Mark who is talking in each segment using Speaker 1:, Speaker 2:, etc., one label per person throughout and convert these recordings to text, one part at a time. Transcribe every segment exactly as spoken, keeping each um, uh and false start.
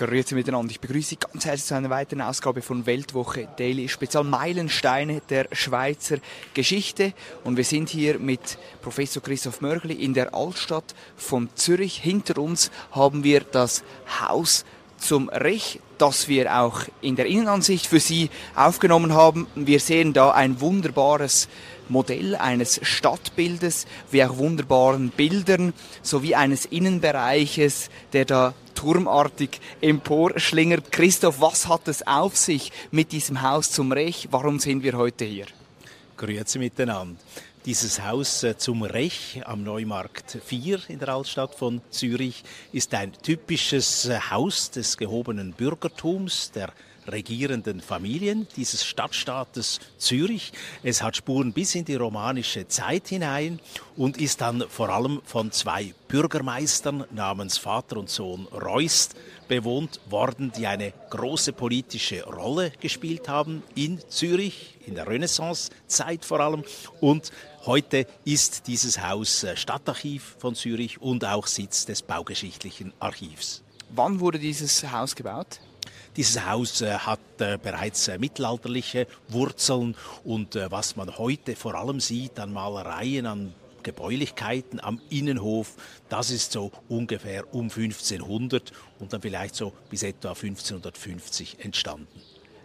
Speaker 1: Grüezi miteinander. Ich begrüße Sie ganz herzlich zu einer weiteren Ausgabe von Weltwoche Daily, Spezial Meilensteine der Schweizer Geschichte. Und wir sind hier mit Professor Christoph Mörgli in der Altstadt von Zürich. Hinter uns haben wir das Haus zum Rech, das wir auch in der Innenansicht für Sie aufgenommen haben. Wir sehen da ein wunderbares Modell eines Stadtbildes, wie auch wunderbaren Bildern, sowie eines Innenbereiches, der da turmartig emporschlingert. Christoph, was hat es auf sich mit diesem Haus zum Rech? Warum sind wir heute hier?
Speaker 2: Grüezi miteinander. Dieses Haus zum Rech am Neumarkt vier in der Altstadt von Zürich ist ein typisches Haus des gehobenen Bürgertums, der regierenden Familien dieses Stadtstaates Zürich. Es hat Spuren bis in die romanische Zeit hinein und ist dann vor allem von zwei Bürgermeistern namens Vater und Sohn Reußt bewohnt worden, die eine große politische Rolle gespielt haben in Zürich, in der Renaissancezeit vor allem. Und heute ist dieses Haus Stadtarchiv von Zürich und auch Sitz des Baugeschichtlichen Archivs.
Speaker 1: Wann wurde dieses Haus gebaut?
Speaker 2: Dieses Haus äh, hat äh, bereits äh, mittelalterliche Wurzeln und äh, was man heute vor allem sieht an Malereien, an Gebäulichkeiten am Innenhof, das ist so ungefähr um fünfzehnhundert und dann vielleicht so bis etwa fünfzehnhundertfünfzig entstanden.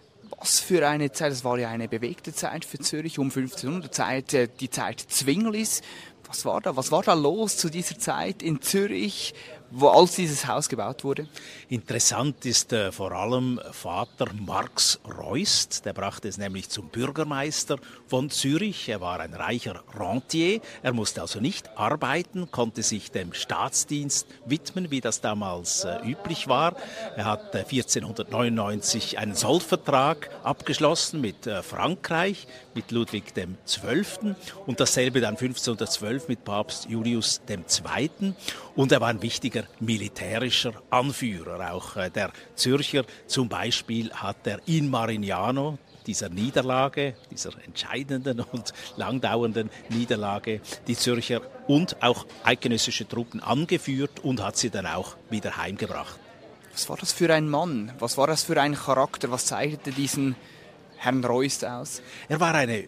Speaker 1: Was für eine Zeit, das war ja eine bewegte Zeit für Zürich, um fünfzehnhundert, Zeit, äh, die Zeit Zwinglis. Was war da? Was war da los zu dieser Zeit in Zürich, wo als dieses Haus gebaut wurde?
Speaker 2: Interessant ist äh, vor allem Vater Marx Reußt. Der brachte es nämlich zum Bürgermeister von Zürich. Er war ein reicher Rentier. Er musste also nicht arbeiten, konnte sich dem Staatsdienst widmen, wie das damals äh, üblich war. Er hat äh, vierzehnhundertneunundneunzig einen Zollvertrag abgeschlossen mit äh, Frankreich, mit Ludwig dem Zwölften und dasselbe dann fünfzehnhundertzwölf mit Papst Julius dem Zweiten. Und er war ein wichtiger militärischer Anführer. Auch äh, der Zürcher zum Beispiel hat er in Marignano, dieser Niederlage, dieser entscheidenden und langdauernden Niederlage, die Zürcher und auch eidgenössische Truppen angeführt und hat sie dann auch wieder heimgebracht.
Speaker 1: Was war das für ein Mann? Was war das für ein Charakter? Was zeichnete diesen Herrn Reußt aus?
Speaker 2: Er war eine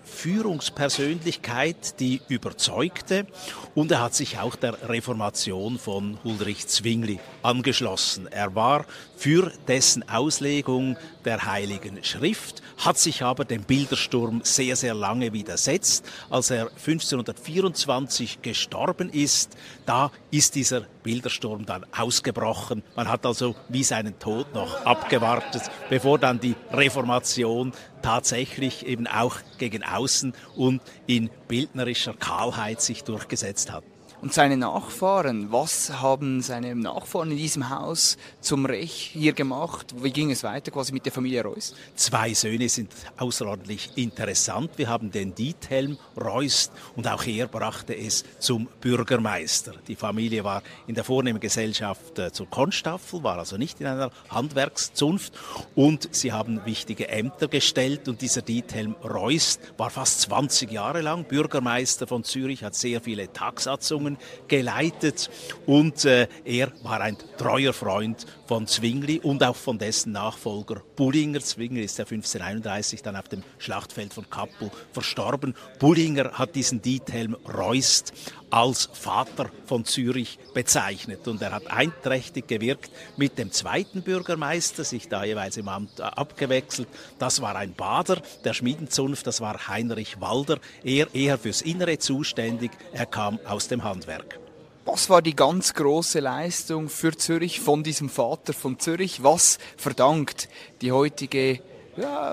Speaker 2: Führungspersönlichkeit, die überzeugte und er hat sich auch der Reformation von Ulrich Zwingli angeschlossen. Er war für dessen Auslegung der Heiligen Schrift, hat sich aber dem Bildersturm sehr, sehr lange widersetzt. Als er fünfzehnhundertvierundzwanzig gestorben ist, da ist dieser Bildersturm dann ausgebrochen. Man hat also wie seinen Tod noch abgewartet, bevor dann die Reformation tatsächlich eben auch gegen außen und in bildnerischer Kahlheit sich durchgesetzt hat.
Speaker 1: Und seine Nachfahren, was haben seine Nachfahren in diesem Haus zum Rech hier gemacht? Wie ging es weiter quasi mit der Familie Reußt?
Speaker 2: Zwei Söhne sind außerordentlich interessant. Wir haben den Diethelm Reußt und auch er brachte es zum Bürgermeister. Die Familie war in der vornehmen Gesellschaft äh, zur Konstaffel, war also nicht in einer Handwerkszunft und sie haben wichtige Ämter gestellt und dieser Diethelm Reußt war fast zwanzig Jahre lang Bürgermeister von Zürich, hat sehr viele Tagsatzungen geleitet und äh, er war ein treuer Freund von Zwingli und auch von dessen Nachfolger Bullinger. Zwingli ist ja fünfzehnhunderteinunddreißig dann auf dem Schlachtfeld von Kappel verstorben. Bullinger hat diesen Diethelm Reußt als Vater von Zürich bezeichnet und er hat einträchtig gewirkt mit dem zweiten Bürgermeister, sich da jeweils im Amt abgewechselt. Das war ein Bader der Schmiedenzunft, das war Heinrich Walder, er eher fürs Innere zuständig, er kam aus dem Handwerk.
Speaker 1: Was war die ganz große Leistung für Zürich von diesem Vater von Zürich? Was verdankt die heutige ja,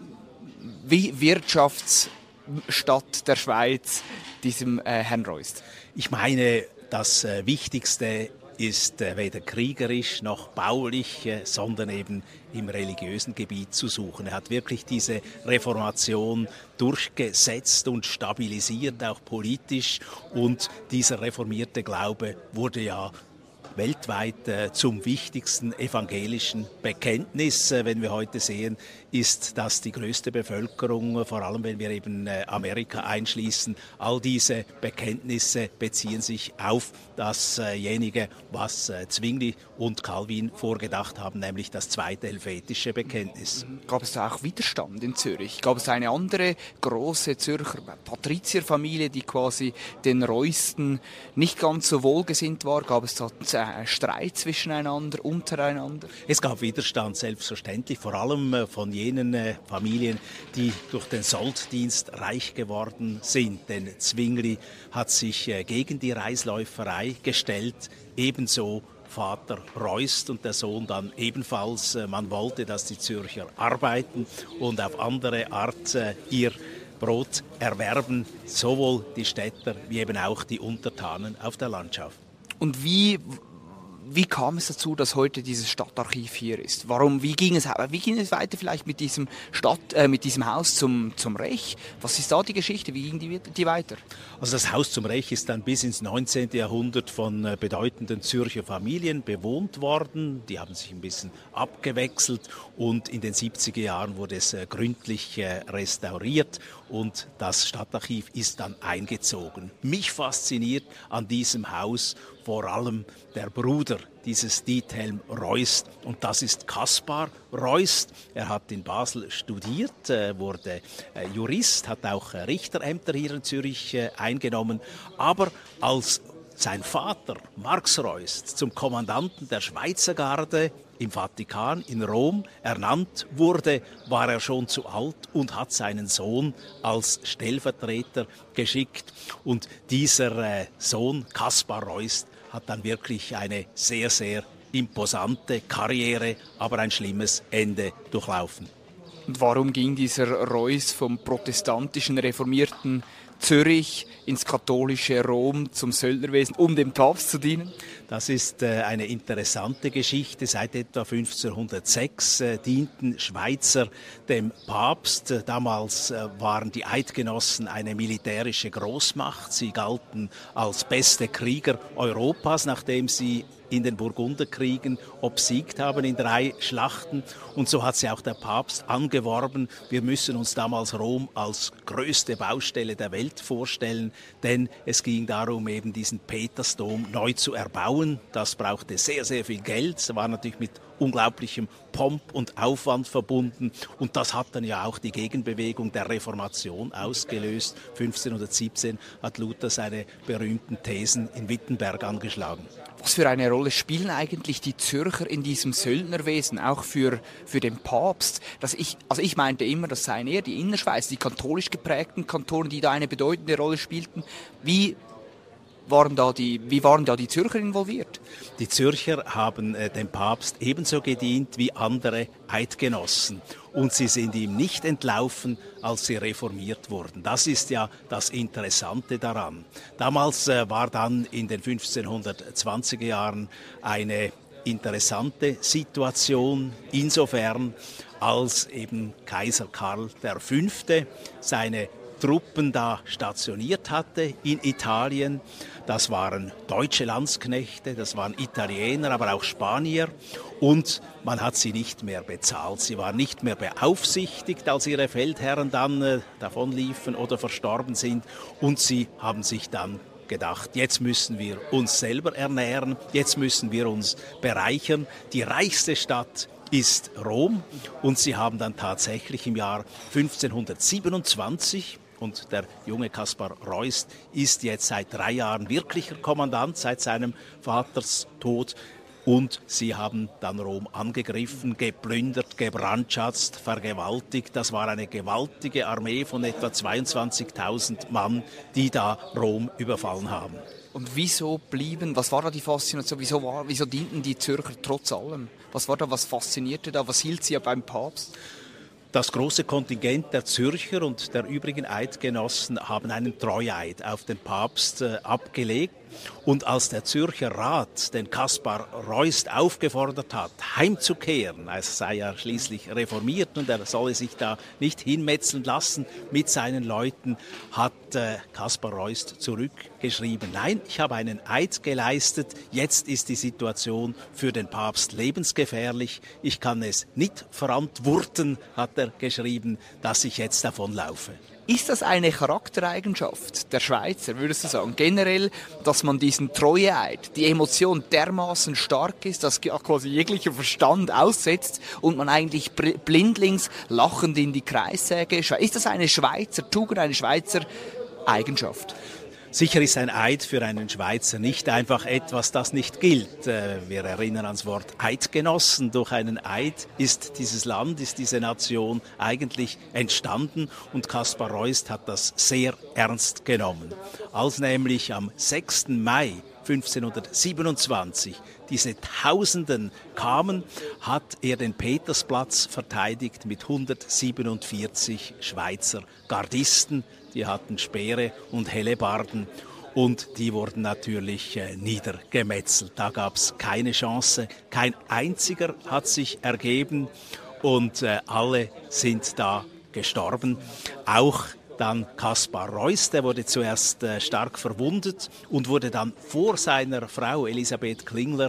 Speaker 1: Wirtschaftsstadt der Schweiz diesem äh, Herrn Reußt?
Speaker 2: Ich meine, das äh, Wichtigste ist äh, weder kriegerisch noch baulich, äh, sondern eben im religiösen Gebiet zu suchen. Er hat wirklich diese Reformation durchgesetzt und stabilisiert, auch politisch. Und dieser reformierte Glaube wurde ja weltweit äh, zum wichtigsten evangelischen Bekenntnis. Äh, wenn wir heute sehen, ist, dass die größte Bevölkerung, vor allem wenn wir eben Amerika einschließen, all diese Bekenntnisse beziehen sich auf dasjenige, was Zwingli und Calvin vorgedacht haben, nämlich das zweite helvetische Bekenntnis.
Speaker 1: Gab es da auch Widerstand in Zürich? Gab es eine andere große Zürcher Patrizierfamilie, die quasi den Reusten nicht ganz so wohlgesinnt war? Gab es da Streit zwischeneinander, untereinander?
Speaker 2: Es gab Widerstand, selbstverständlich, vor allem von jenen Familien, die durch den Solddienst reich geworden sind. Denn Zwingli hat sich gegen die Reisläuferei gestellt, ebenso Vater Reust und der Sohn dann ebenfalls. Man wollte, dass die Zürcher arbeiten und auf andere Art ihr Brot erwerben, sowohl die Städter wie eben auch die Untertanen auf der Landschaft.
Speaker 1: Und wie, wie kam es dazu, dass heute dieses Stadtarchiv hier ist? Warum, wie ging es, wie ging es weiter vielleicht mit diesem Stadt, äh, mit diesem Haus zum, zum Rech? Was ist da die Geschichte? Wie ging die, die weiter?
Speaker 2: Also das Haus zum Rech ist dann bis ins neunzehnten. Jahrhundert von bedeutenden Zürcher Familien bewohnt worden. Die haben sich ein bisschen abgewechselt und in den siebziger Jahren wurde es gründlich restauriert und das Stadtarchiv ist dann eingezogen. Mich fasziniert an diesem Haus vor allem der Bruder dieses Diethelm Reust und das ist Kaspar Reust. Er hat in Basel studiert, wurde Jurist, hat auch Richterämter hier in Zürich eingenommen, aber als sein Vater Marx Reust zum Kommandanten der Schweizer Garde im Vatikan in Rom ernannt wurde, war er schon zu alt und hat seinen Sohn als Stellvertreter geschickt. Und dieser äh, Sohn, Kaspar Reust, hat dann wirklich eine sehr, sehr imposante Karriere, aber ein schlimmes Ende durchlaufen.
Speaker 1: Und warum ging dieser Reus vom protestantischen reformierten Zürich ins katholische Rom zum Söldnerwesen, um dem Papst zu dienen?
Speaker 2: Das ist äh, eine interessante Geschichte. Seit etwa fünfzehnhundertsechs äh, dienten Schweizer dem Papst. Damals äh, waren die Eidgenossen eine militärische Großmacht. Sie galten als beste Krieger Europas, nachdem sie in den Burgunderkriegen obsiegt haben in drei Schlachten. Und so hat sie auch der Papst angeworben, wir müssen uns damals Rom als größte Baustelle der Welt vorstellen, denn es ging darum, eben diesen Petersdom neu zu erbauen. Das brauchte sehr, sehr viel Geld. Es war natürlich mit unglaublichem Pomp und Aufwand verbunden. Und das hat dann ja auch die Gegenbewegung der Reformation ausgelöst. fünfzehnhundertsiebzehn hat Luther seine berühmten Thesen in Wittenberg angeschlagen.
Speaker 1: Was für eine Rolle spielen eigentlich die Zürcher in diesem Söldnerwesen, auch für, für den Papst? Dass ich, also ich meinte immer, das seien eher die Innerschweiz, die katholisch geprägten Kantone, die da eine bedeutende Rolle spielten. Wie waren da die, wie waren da die Zürcher involviert?
Speaker 2: Die Zürcher haben äh, dem Papst ebenso gedient wie andere Eidgenossen. Und sie sind ihm nicht entlaufen, als sie reformiert wurden. Das ist ja das Interessante daran. Damals äh, war dann in den fünfzehnhundertzwanziger Jahren eine interessante Situation, insofern als eben Kaiser Karl der Fünfte seine Truppen da stationiert hatte in Italien. Das waren deutsche Landsknechte, das waren Italiener, aber auch Spanier. Und man hat sie nicht mehr bezahlt. Sie waren nicht mehr beaufsichtigt, als ihre Feldherren dann äh, davonliefen oder verstorben sind. Und sie haben sich dann gedacht, jetzt müssen wir uns selber ernähren, jetzt müssen wir uns bereichern. Die reichste Stadt ist Rom und sie haben dann tatsächlich im Jahr fünfzehnhundertsiebenundzwanzig, und der junge Kaspar Reust ist jetzt seit drei Jahren wirklicher Kommandant, seit seinem Vaters Tod. Und sie haben dann Rom angegriffen, geplündert, gebrandschatzt, vergewaltigt. Das war eine gewaltige Armee von etwa zweiundzwanzigtausend Mann, die da Rom überfallen haben.
Speaker 1: Und wieso blieben, was war da die Faszination, wieso, war, wieso dienten die Zürcher trotz allem? Was war da, was faszinierte da, was hielt sie ja beim Papst?
Speaker 2: Das große Kontingent der Zürcher und der übrigen Eidgenossen haben einen Treueid auf den Papst äh, abgelegt. Und als der Zürcher Rat den Kaspar Reust aufgefordert hat, heimzukehren, er sei ja schließlich reformiert und er solle sich da nicht hinmetzeln lassen mit seinen Leuten, hat äh, Kaspar Reust zurückgeschrieben, nein, ich habe einen Eid geleistet, jetzt ist die Situation für den Papst lebensgefährlich, ich kann es nicht verantworten, hat er niedergeschrieben, dass ich jetzt davonlaufe.
Speaker 1: Ist das eine Charaktereigenschaft der Schweizer, würdest du sagen, generell, dass man diesen Treueeid, die Emotion dermaßen stark ist, dass quasi jeglicher Verstand aussetzt und man eigentlich blindlings lachend in die Kreissäge schaut? Ist das eine Schweizer Tugend, eine Schweizer Eigenschaft?
Speaker 2: Sicher ist ein Eid für einen Schweizer nicht einfach etwas, das nicht gilt. Wir erinnern ans Wort Eidgenossen. Durch einen Eid ist dieses Land, ist diese Nation eigentlich entstanden und Kaspar Reust hat das sehr ernst genommen. Als nämlich am sechsten Mai fünfzehnhundertsiebenundzwanzig diese Tausenden kamen, hat er den Petersplatz verteidigt mit hundertsiebenundvierzig Schweizer Gardisten. Die hatten Speere und Hellebarden und die wurden natürlich äh, niedergemetzelt. Da gab es keine Chance. Kein einziger hat sich ergeben und äh, alle sind da gestorben. Auch dann Kaspar Reust, der wurde zuerst äh, stark verwundet und wurde dann vor seiner Frau Elisabeth Klingler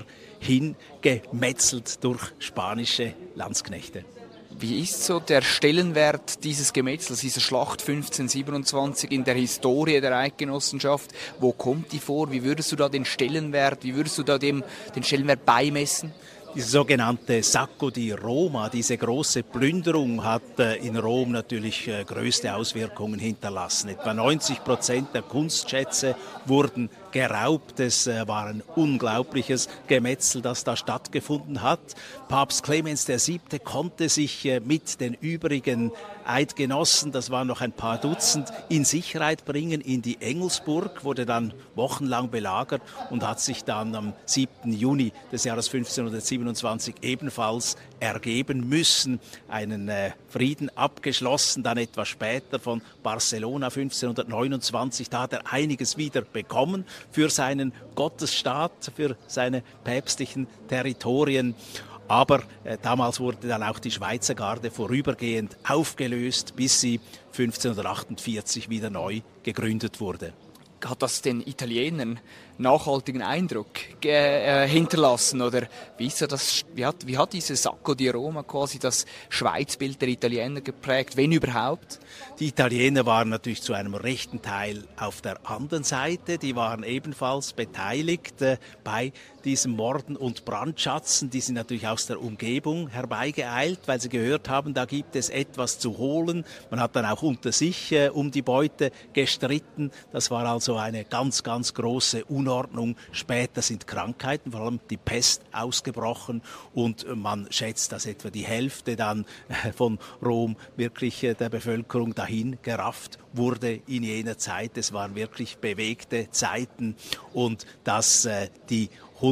Speaker 2: hingemetzelt durch spanische Landsknechte.
Speaker 1: Wie ist so der Stellenwert dieses Gemetzels, dieser Schlacht fünfzehnhundertsiebenundzwanzig in der Historie der Eidgenossenschaft? Wo kommt die vor? Wie würdest du da den Stellenwert, wie würdest du da dem, den Stellenwert beimessen?
Speaker 2: Diese sogenannte Sacco di Roma, diese große Plünderung hat äh, in Rom natürlich äh, größte Auswirkungen hinterlassen. Etwa neunzig Prozent der Kunstschätze wurden geraubt. Es äh, war ein unglaubliches Gemetzel, das da stattgefunden hat. Papst Clemens der Siebte konnte sich äh, mit den übrigen Eidgenossen, das waren noch ein paar Dutzend, in Sicherheit bringen in die Engelsburg, wurde dann wochenlang belagert und hat sich dann am siebten Juni des Jahres fünfzehnhundertsiebenundzwanzig ebenfalls ergeben müssen, einen äh, Frieden abgeschlossen, dann etwas später von Barcelona fünfzehnhundertneunundzwanzig, da hat er einiges wieder bekommen für seinen Gottesstaat, für seine päpstlichen Territorien. Aber äh, damals wurde dann auch die Schweizer Garde vorübergehend aufgelöst, bis sie fünfzehnhundertachtundvierzig wieder neu gegründet wurde.
Speaker 1: Hat das den Italienern nachhaltigen Eindruck äh, hinterlassen? Oder wie, ist das, wie, hat, wie hat diese Sacco di Roma quasi das Schweizbild der Italiener geprägt, wenn überhaupt?
Speaker 2: Die Italiener waren natürlich zu einem rechten Teil auf der anderen Seite. Die waren ebenfalls beteiligt äh, bei diesen Morden und Brandschatzen. Die sind natürlich aus der Umgebung herbeigeeilt, weil sie gehört haben, da gibt es etwas zu holen. Man hat dann auch unter sich äh, um die Beute gestritten. Das war also eine ganz, ganz große Unordnung. Später sind Krankheiten, vor allem die Pest, ausgebrochen und man schätzt, dass etwa die Hälfte dann von Rom wirklich der Bevölkerung dahin gerafft wurde in jener Zeit. Es waren wirklich bewegte Zeiten und dass äh, die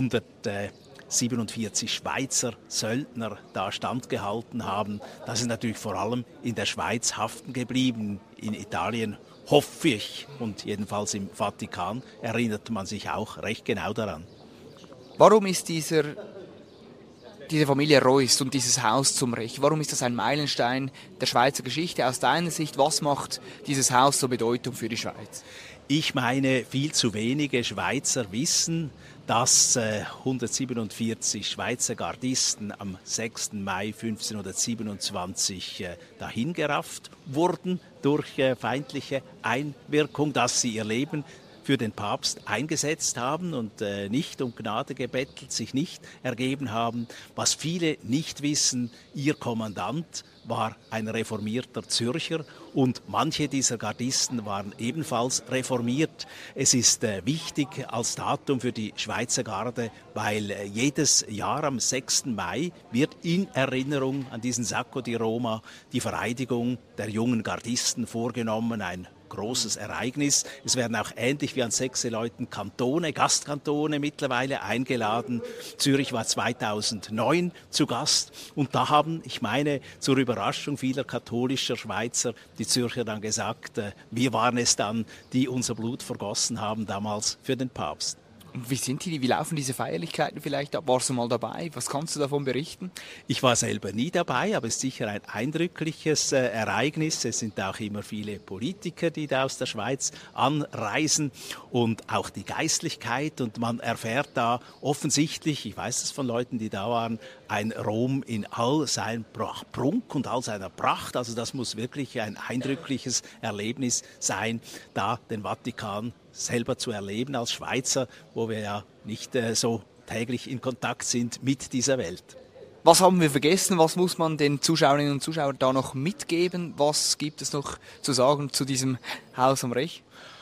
Speaker 2: hundertsiebenundvierzig Schweizer Söldner da standgehalten haben, das ist natürlich vor allem in der Schweiz haften geblieben. In Italien hoffe ich, und jedenfalls im Vatikan erinnert man sich auch recht genau daran.
Speaker 1: Warum ist dieser, diese Familie Reust und dieses Haus zum Recht, warum ist das ein Meilenstein der Schweizer Geschichte? Aus deiner Sicht, was macht dieses Haus so Bedeutung für die Schweiz?
Speaker 2: Ich meine, viel zu wenige Schweizer wissen, dass äh, hundertsiebenundvierzig Schweizer Gardisten am sechsten Mai fünfzehnhundertsiebenundzwanzig äh, dahingerafft wurden durch äh, feindliche Einwirkung, dass sie ihr Leben für den Papst eingesetzt haben und äh, nicht um Gnade gebettelt, sich nicht ergeben haben. Was viele nicht wissen, ihr Kommandant war ein reformierter Zürcher und manche dieser Gardisten waren ebenfalls reformiert. Es ist äh, wichtig als Datum für die Schweizer Garde, weil äh, jedes Jahr am sechsten Mai wird in Erinnerung an diesen Sacco di Roma die Vereidigung der jungen Gardisten vorgenommen, ein großes Ereignis. Es werden auch ähnlich wie an Sechseleuten Kantone, Gastkantone mittlerweile eingeladen. Zürich war zweitausendneun zu Gast und da haben, ich meine, zur Überraschung vieler katholischer Schweizer die Zürcher dann gesagt, äh, wir waren es dann, die unser Blut vergossen haben damals für den Papst.
Speaker 1: Und wie sind die, wie laufen diese Feierlichkeiten vielleicht ab? Warst du mal dabei? Was kannst du davon berichten?
Speaker 2: Ich war selber nie dabei, aber es ist sicher ein eindrückliches äh, Ereignis. Es sind auch immer viele Politiker, die da aus der Schweiz anreisen und auch die Geistlichkeit. Und man erfährt da offensichtlich, ich weiß es von Leuten, die da waren, ein Rom in all seinem Prunk und all seiner Pracht. Also das muss wirklich ein eindrückliches Erlebnis sein, da den Vatikan selber zu erleben als Schweizer, wo wir ja nicht äh, so täglich in Kontakt sind mit dieser Welt.
Speaker 1: Was haben wir vergessen? Was muss man den Zuschauerinnen und Zuschauern da noch mitgeben? Was gibt es noch zu sagen zu diesem Haus am Rech?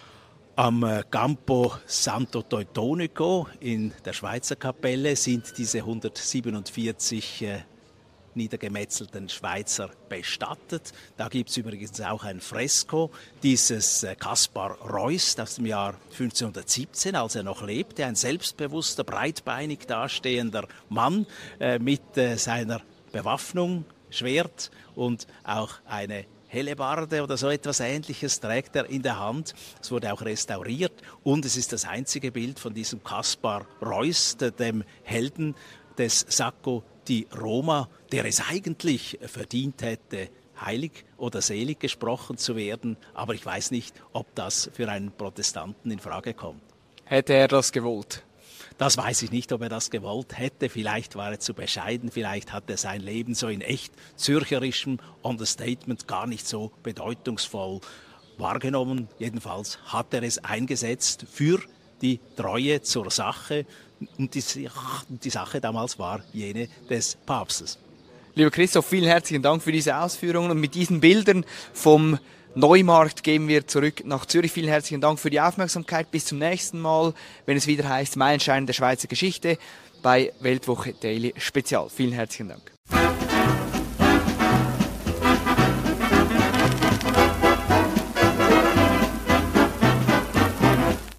Speaker 2: Am äh, Campo Santo Teutonico in der Schweizer Kapelle sind diese hundertsiebenundvierzig äh, niedergemetzelten Schweizer bestattet. Da gibt es übrigens auch ein Fresko dieses äh, Kaspar Reuß aus dem Jahr fünfzehnhundertsiebzehn, als er noch lebte, ein selbstbewusster, breitbeinig dastehender Mann äh, mit äh, seiner Bewaffnung, Schwert und auch eine Hellebarde oder so etwas Ähnliches trägt er in der Hand. Es wurde auch restauriert und es ist das einzige Bild von diesem Kaspar Reuß, dem Helden des Sacco di Roma, der es eigentlich verdient hätte, heilig oder selig gesprochen zu werden. Aber ich weiß nicht, ob das für einen Protestanten in Frage kommt.
Speaker 1: Hätte er das gewollt?
Speaker 2: Das weiß ich nicht, ob er das gewollt hätte. Vielleicht war er zu bescheiden, vielleicht hat er sein Leben so in echt zürcherischem Understatement gar nicht so bedeutungsvoll wahrgenommen. Jedenfalls hat er es eingesetzt für die Treue zur Sache. Und die, die Sache damals war jene des Papstes.
Speaker 1: Lieber Christoph, vielen herzlichen Dank für diese Ausführungen. Und mit diesen Bildern vom Neumarkt gehen wir zurück nach Zürich. Vielen herzlichen Dank für die Aufmerksamkeit. Bis zum nächsten Mal, wenn es wieder heißt Meilensteine der Schweizer Geschichte bei Weltwoche Daily Spezial. Vielen herzlichen Dank.